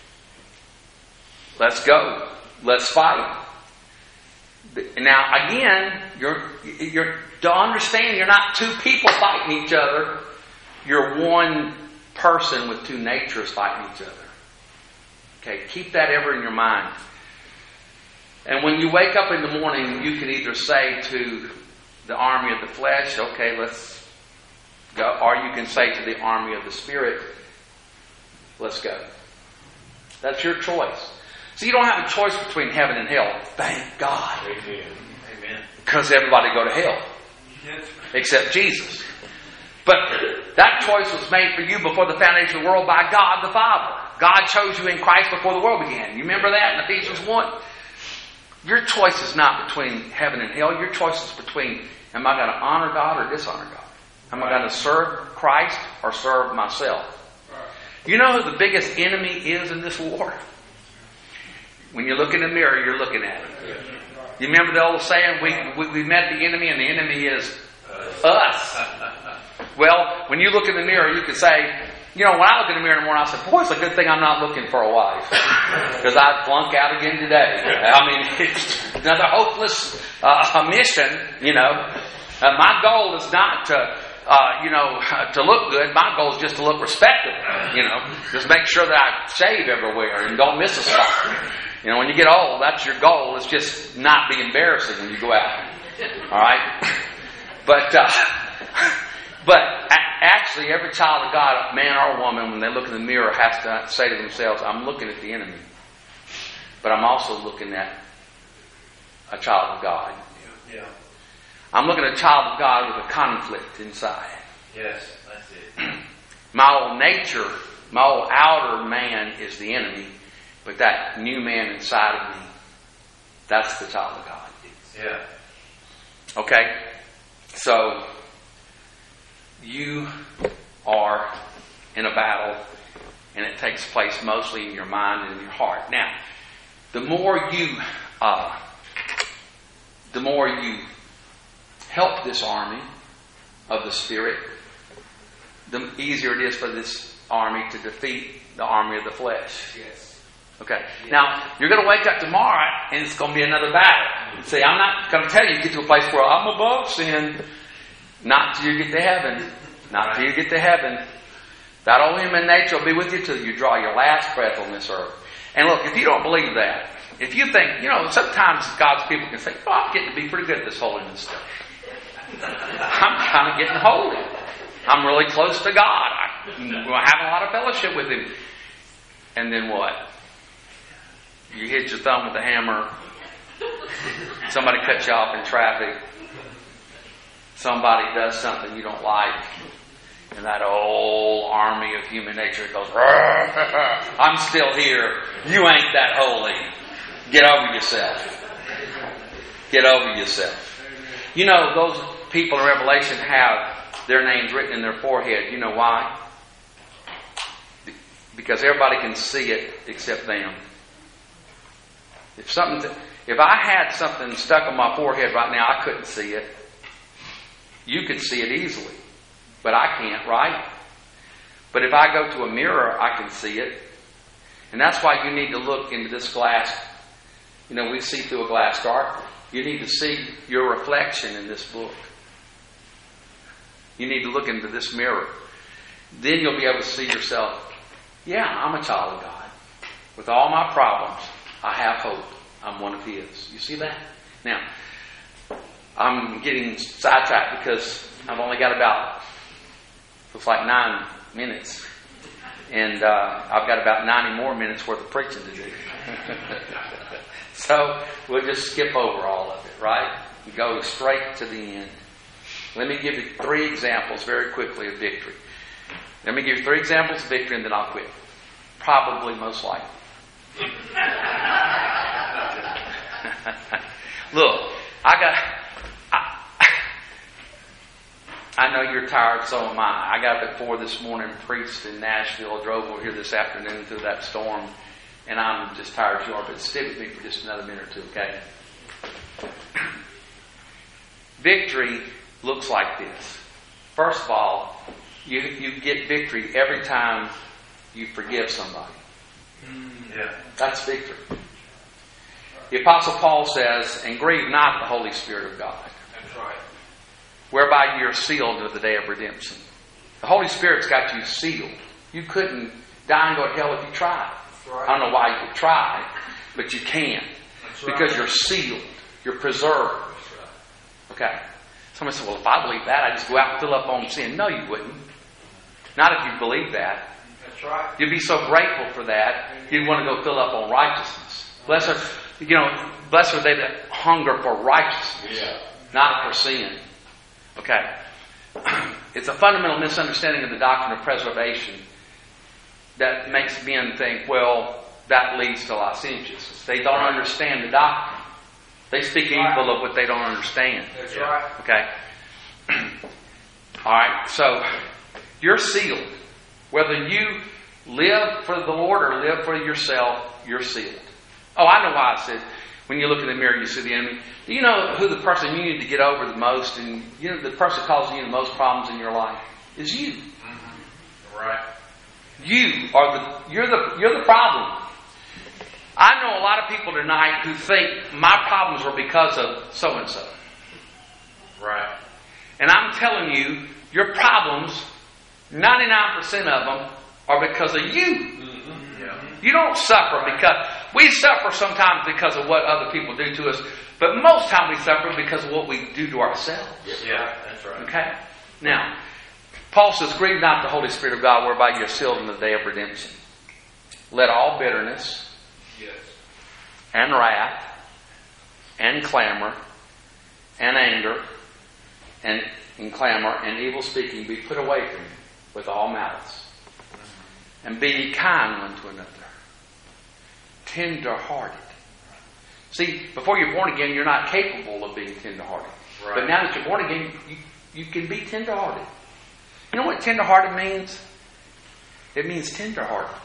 Let's go. Let's fight. Now, again, you're, you're to understand you're not two people fighting each other. You're one person with two natures fighting each other. Okay, keep that ever in your mind. And when you wake up in the morning, you can either say to the army of the flesh, okay, let's go. Or you can say to the army of the Spirit, let's go. That's your choice. So you don't have a choice between heaven and hell. Thank God. Amen. Amen. Because everybody go to hell. Yes. Except Jesus. But that choice was made for you before the foundation of the world by God the Father. God chose you in Christ before the world began. You remember that in Ephesians one? Your choice is not between heaven and hell. Your choice is between, am I going to honor God or dishonor God? Am I going to serve Christ or serve myself? You know who the biggest enemy is in this war? When you look in the mirror, you're looking at it. You remember the old saying, we, we, we met the enemy and the enemy is us. Well, when you look in the mirror, you can say, you know, when I look in the mirror in the morning, I say, boy, it's a good thing I'm not looking for a wife. Because I'd flunk out again today. I mean, it's another hopeless uh, mission, you know. Uh, my goal is not to, uh, you know, to look good. My goal is just to look respectable, you know. Just make sure that I shave everywhere and don't miss a spot. You know, when you get old, that's your goal. It's just not be embarrassing when you go out. All right? But, uh, but actually, every child of God, man or woman, when they look in the mirror, has to say to themselves, I'm looking at the enemy. But I'm also looking at a child of God. Yeah. I'm looking at a child of God with a conflict inside. Yes, that's it. My old nature, my old outer man is the enemy. But that new man inside of me, that's the child of God. Yeah. Okay? So, you are in a battle, and it takes place mostly in your mind and in your heart. Now, the more you, uh, the more you help this army of the Spirit, the easier it is for this army to defeat the army of the flesh. Yes. Okay. Now, you're going to wake up tomorrow and it's going to be another battle. See, I'm not going to tell you to get to a place where I'm above sin. Not till you get to heaven. Not till you get to heaven. That old human nature will be with you till you draw your last breath on this earth. And look, if you don't believe that, if you think, you know, sometimes God's people can say, oh, I'm getting to be pretty good at this holiness stuff. I'm kind of getting holy. I'm really close to God. I'm having a lot of fellowship with Him. And then what? You hit your thumb with a hammer. Somebody cuts you off in traffic. Somebody does something you don't like. And that old army of human nature goes, I'm still here. You ain't that holy. Get over yourself. Get over yourself. You know, those people in Revelation have their names written in their forehead. You know why? Because everybody can see it except them. If something, if I had something stuck on my forehead right now, I couldn't see it. You could see it easily, but I can't, right? But if I go to a mirror, I can see it. And that's why you need to look into this glass. You know, we see through a glass darkly. You need to see your reflection in this book. You need to look into this mirror. Then you'll be able to see yourself. Yeah, I'm a child of God. With all my problems, I have hope. I'm one of His. You see that? Now, I'm getting sidetracked because I've only got about, looks like nine minutes. And uh, I've got about ninety more minutes worth of preaching to do. So, we'll just skip over all of it, right? We go straight to the end. Let me give you three examples very quickly of victory. Let me give you three examples of victory and then I'll quit. Probably, most likely. Look, I got. I, I know you're tired, so am I. I got up at four this morning, preached in Nashville, drove over here this afternoon through that storm, and I'm just tired as you are. But stay with me for just another minute or two, okay? Victory looks like this. First of all, you you get victory every time you forgive somebody. Yeah. That's victory. The Apostle Paul says, and grieve not the Holy Spirit of God. That's right. Whereby you are sealed to the day of redemption. The Holy Spirit's got you sealed. You couldn't die and go to hell if you tried. That's right. I don't know why you could try, but you can't. That's right. Because you're sealed. You're preserved. That's right. Okay? Somebody said, well, if I believe that, I just go out and fill up on sin. No, you wouldn't. Not if you believe that. That's right. You'd be so grateful for that, you'd want to go fill up on righteousness. Blessed are, you know, blessed are they that hunger for righteousness, Yeah. not for sin. Okay. It's a fundamental misunderstanding of the doctrine of preservation that makes men think, well, that leads to licentiousness. They don't understand the doctrine. They speak evil of what they don't understand. That's right. Okay? All right, so you're sealed. Whether you live for the Lord or live for yourself, you're sealed. Oh, I know why I said, when you look in the mirror, you see the enemy. Do you know who the person you need to get over the most, and you know the person causing you the most problems in your life is you. Mm-hmm. Right. You are the you're the you're the problem. I know a lot of people tonight who think my problems are because of so and so. Right. And I'm telling you, your problems, ninety-nine percent of them, are because of you. Mm-hmm. Yeah. You don't suffer because we suffer sometimes because of what other people do to us, but most time we suffer because of what we do to ourselves. Yeah, that's right. Okay? Now, Paul says, grieve not the Holy Spirit of God, whereby you're sealed in the day of redemption. Let all bitterness Yes. and wrath and clamor and anger and, and clamor and evil speaking be put away from you with all malice. And be ye kind one to another, tender-hearted. See, before you're born again, you're not capable of being tender-hearted. Right. But now that you're born again, you, you can be tender-hearted. You know what tender-hearted means? It means tender-hearted.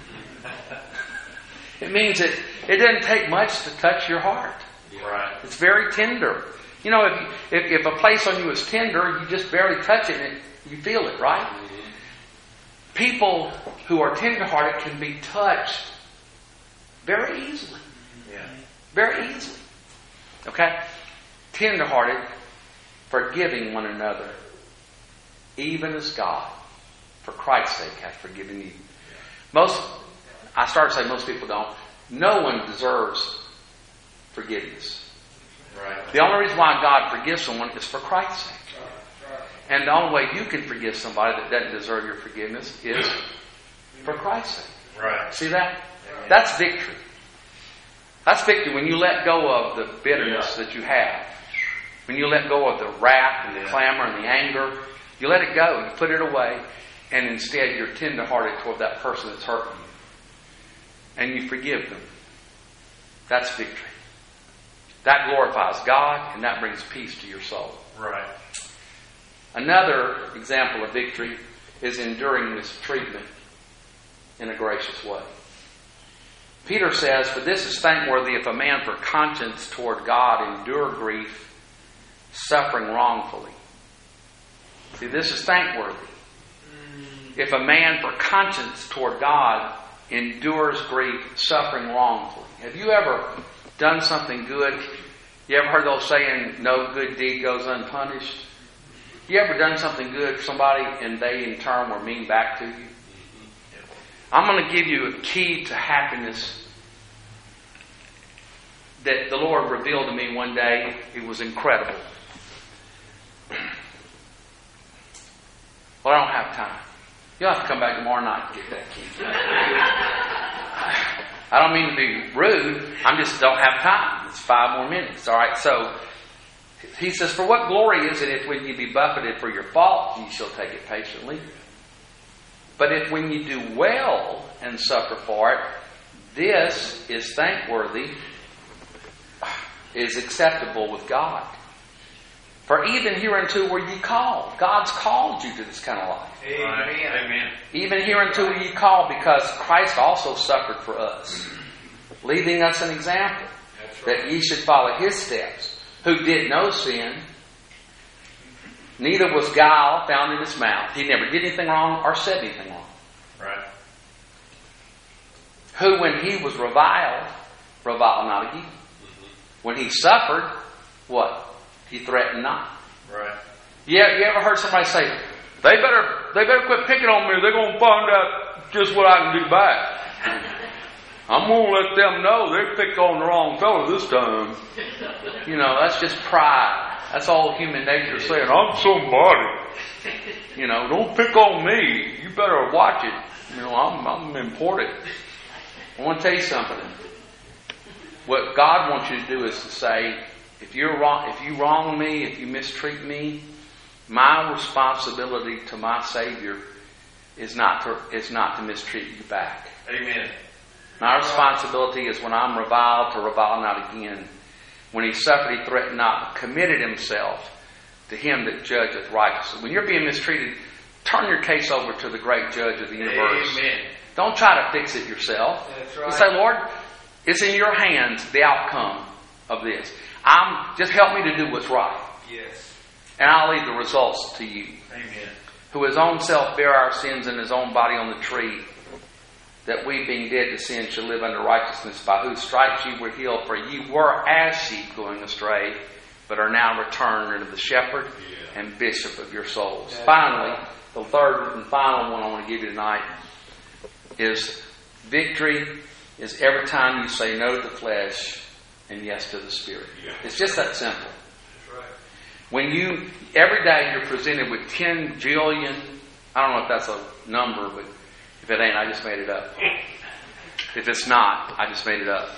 It means that it doesn't take much to touch your heart. Right. It's very tender. You know, if, you, if if a place on you is tender, you just barely touch it and you feel it, right? Mm-hmm. People who are tender-hearted can be touched very easily. Yeah. Very easily. Okay? Tender-hearted, forgiving one another, even as God, for Christ's sake, hath forgiven you. Most, I started to say most people don't. No one deserves forgiveness. Right. The only reason why God forgives someone is for Christ's sake. And the only way you can forgive somebody that doesn't deserve your forgiveness is for Christ's sake. Right. See that? That's victory. That's victory when you let go of the bitterness yeah. that you have. When you let go of the wrath and the yeah. clamor and the anger. You let it go. You put it away. And instead you're tender-hearted toward that person that's hurting you. And you forgive them. That's victory. That glorifies God and that brings peace to your soul. Right. Another example of victory is enduring mistreatment in a gracious way. Peter says, for this is thankworthy if a man for conscience toward God endure grief, suffering wrongfully. See, this is thankworthy. If a man for conscience toward God endures grief, suffering wrongfully. Have you ever done something good? You ever heard those saying, no good deed goes unpunished? You ever done something good for somebody and they in turn were mean back to you? I'm going to give you a key to happiness that the Lord revealed to me one day. It was incredible. Well, I don't have time. You'll have to come back tomorrow night and get that key. I don't mean to be rude. I just don't have time. It's five more minutes. All right, so he says, for what glory is it if when you be buffeted for your fault, ye shall take it patiently? But if when you do well and suffer for it, this is thankworthy, is acceptable with God. For even hereunto were ye called. God's called you to this kind of life. Amen. Amen. Even hereunto were ye called, because Christ also suffered for us, leaving us an example, right, that ye should follow his steps, who did no sin, neither was guile found in his mouth. He never did anything wrong or said anything wrong. Right. Who, when he was reviled, reviled not again. Mm-hmm. When he suffered, what? He threatened not. Right. Yeah, you ever heard somebody say, they better they better quit picking on me. They're going to find out just what I can do back. I'm going to let them know they picked on the wrong fellow this time. You know, that's just pride. That's all human nature saying, I'm somebody. You know, don't pick on me. You better watch it. You know, I'm, I'm important. I want to tell you something. What God wants you to do is to say, if you're wrong, if you wrong me, if you mistreat me, my responsibility to my Savior is not to is not to mistreat you back. Amen. My responsibility is when I'm reviled to revile not again. When he suffered, he threatened not, but committed himself to him that judgeth righteously. When you're being mistreated, turn your case over to the great judge of the universe. Amen. Don't try to fix it yourself. That's right. You say, Lord, it's in your hands, the outcome of this. I'm just help me to do what's right. Yes. And I'll leave the results to you. Amen. who his own self bare our sins in his own body on the tree, that we being dead to sin should live unto righteousness, by whose stripes ye were healed. For ye were as sheep going astray, but are now returned unto the shepherd and bishop of your souls. Yeah. Finally, the third and final one I want to give you tonight is victory is every time you say no to the flesh and yes to the Spirit. Yeah. It's just that simple. That's right. When you, every day you're presented with ten jillion, I don't know if that's a number, but if it ain't, I just made it up. If it's not, I just made it up.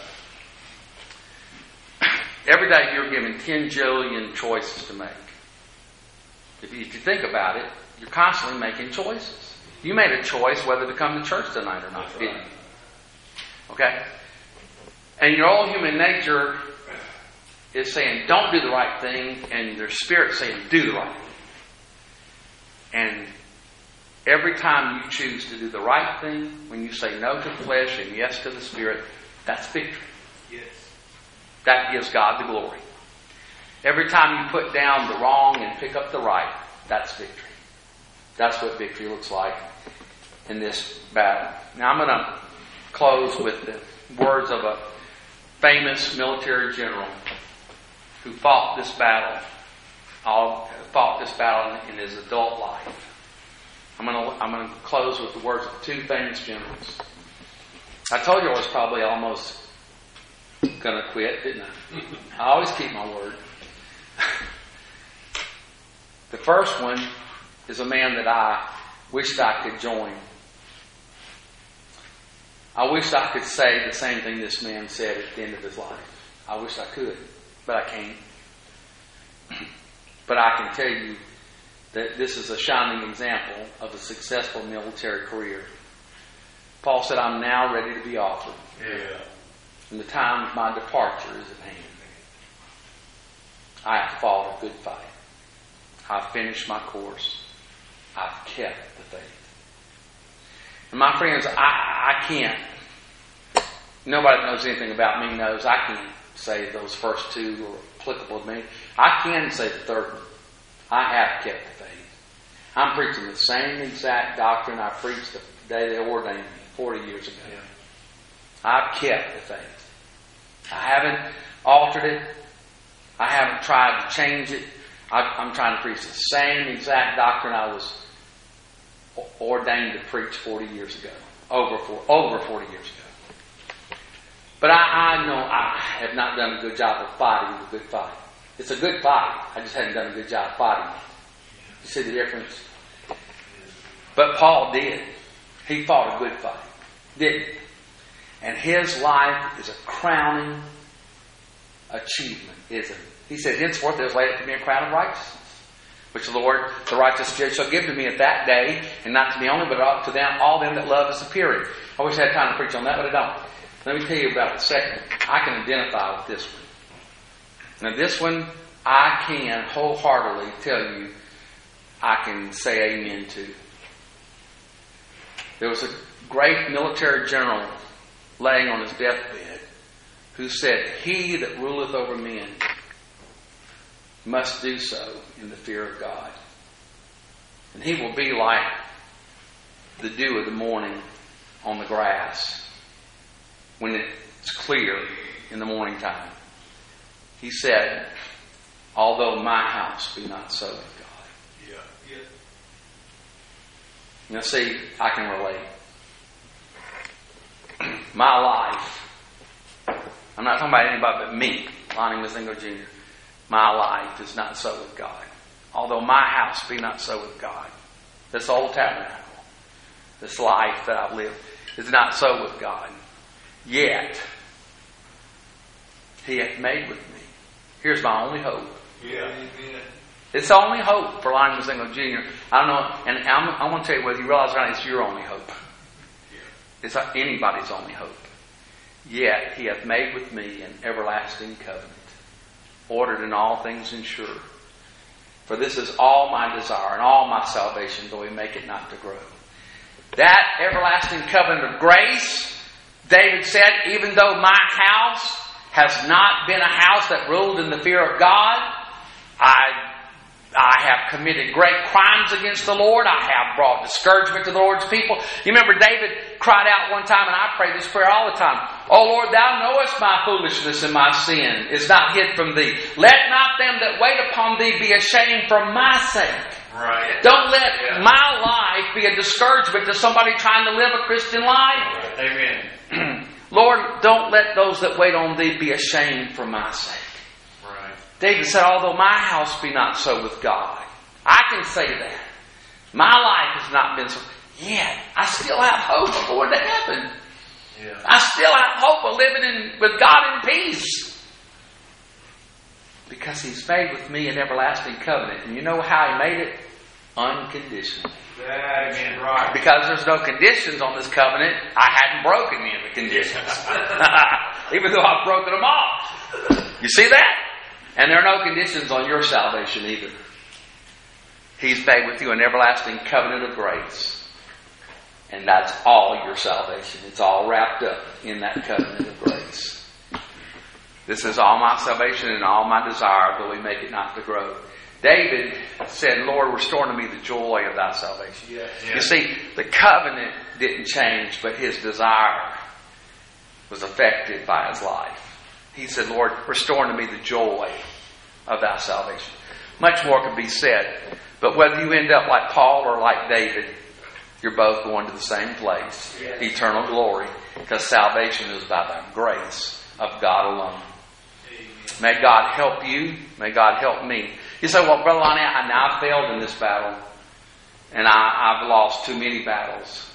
Every day you're given ten jillion choices to make. If you, if you think about it, you're constantly making choices. You made a choice whether to come to church tonight or not, That's didn't right. you? Okay? And your old human nature is saying, don't do the right thing, and your spirit saying, do the right thing. And every time you choose to do the right thing, when you say no to the flesh and yes to the Spirit, that's victory. Yes. That gives God the glory. Every time you put down the wrong and pick up the right, that's victory. That's what victory looks like in this battle. Now I'm going to close with the words of a famous military general who fought this battle, all, fought this battle in his adult life. I'm going to I'm going to close with the words of two famous generals. I told you I was probably almost going to quit, didn't I? I always keep my word. The first one is a man that I wished I could join. I wished I could say the same thing this man said at the end of his life. I wish I could, but I can't. But I can tell you that this is a shining example of a successful military career. Paul said, I'm now ready to be offered. Yeah. And the time of my departure is at hand. I have fought a good fight. I've finished my course. I've kept the faith. And my friends, I, I can't. Nobody that knows anything about me knows I can't say those first two are applicable to me. I can say the third one. I have kept the faith. I'm preaching the same exact doctrine I preached the day they ordained me forty years ago. Yeah. I've kept the faith. I haven't altered it. I haven't tried to change it. I, I'm trying to preach the same exact doctrine I was ordained to preach forty years ago. Over, for, over forty years ago. But I, I know I have not done a good job of fighting a good fight. It's a good fight. I just haven't done a good job fighting it. You see the difference? But Paul did. He fought a good fight. Didn't he? And his life is a crowning achievement, isn't it? He said, henceforth there is laid up to me a crown of righteousness, which the Lord, the righteous judge, shall give to me at that day, and not to me only, but to them, all them that love his appearing. I wish I had time to preach on that, but I don't. Let me tell you about the second. I can identify with this one. Now this one, I can wholeheartedly tell you, I can say amen to. There was a great military general laying on his deathbed who said, he that ruleth over men must do so in the fear of God. And he will be like the dew of the morning on the grass when it's clear in the morning time. He said, although my house be not so with God. Yeah. Yeah. Now see, I can relate. My life, I'm not talking about anybody but me, Lonnie Mazingo Junior My life is not so with God. Although my house be not so with God. This old tabernacle, this life that I've lived, is not so with God. Yet, He hath made with me. Here's my only hope. Yeah. It's the only hope for Lonnie Mazingo Junior I don't know, and I'm, I want to tell you whether you realize or not, it's your only hope. It's not anybody's only hope. Yet He hath made with me an everlasting covenant, ordered in all things and sure. For this is all my desire and all my salvation, though He make it not to grow. That everlasting covenant of grace, David said, even though my house has not been a house that ruled in the fear of God, I I have committed great crimes against the Lord. I have brought discouragement to the Lord's people. You remember David cried out one time, and I pray this prayer all the time. Oh Lord, thou knowest my foolishness and my sin is not hid from thee. Let not them that wait upon thee be ashamed for my sake. Right. Don't let Yeah. my life be a discouragement to somebody trying to live a Christian life. Amen. Lord, don't let those that wait on thee be ashamed for my sake. Right. David said, although my house be not so with God, I can say that. My life has not been so. Yet, I still have hope of going to heaven. Yeah. I still have hope of living in, with God in peace. Because He's made with me an everlasting covenant. And you know how He made it? Unconditional. Amen. Right. Because there's no conditions on this covenant, I hadn't broken any of the conditions. Even though I've broken them all. You see that? And there are no conditions on your salvation either. He's made with you an everlasting covenant of grace. And that's all your salvation. It's all wrapped up in that covenant of grace. This is all my salvation and all my desire, though we make it not to grow. David said, Lord, restore to me the joy of thy salvation. Yeah. Yeah. You see, the covenant didn't change, but his desire was affected by his life. He said, Lord, restore to me the joy of thy salvation. Much more could be said, but whether you end up like Paul or like David, you're both going to the same place, Yes. eternal glory, because salvation is by the grace of God alone. May God help you. May God help me. You say, well, Brother Lonnie, I now failed in this battle. And I, I've lost too many battles.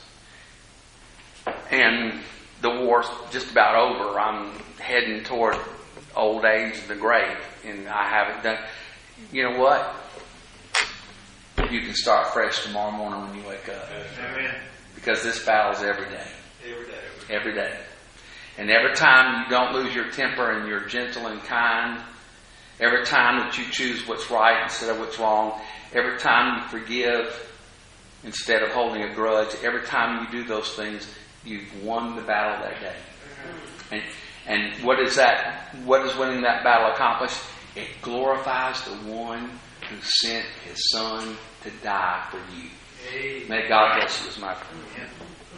And the war's just about over. I'm heading toward old age and the grave. And I haven't done... You know what? You can start fresh tomorrow morning when you wake up. Amen. Because this battle's every day. Every day. Every day. And every time you don't lose your temper and you're gentle and kind, every time that you choose what's right instead of what's wrong, every time you forgive instead of holding a grudge, every time you do those things, you've won the battle that day. And, and what is that? What does winning that battle accomplish? It glorifies the one who sent His Son to die for you. Amen. May God bless you as my friend.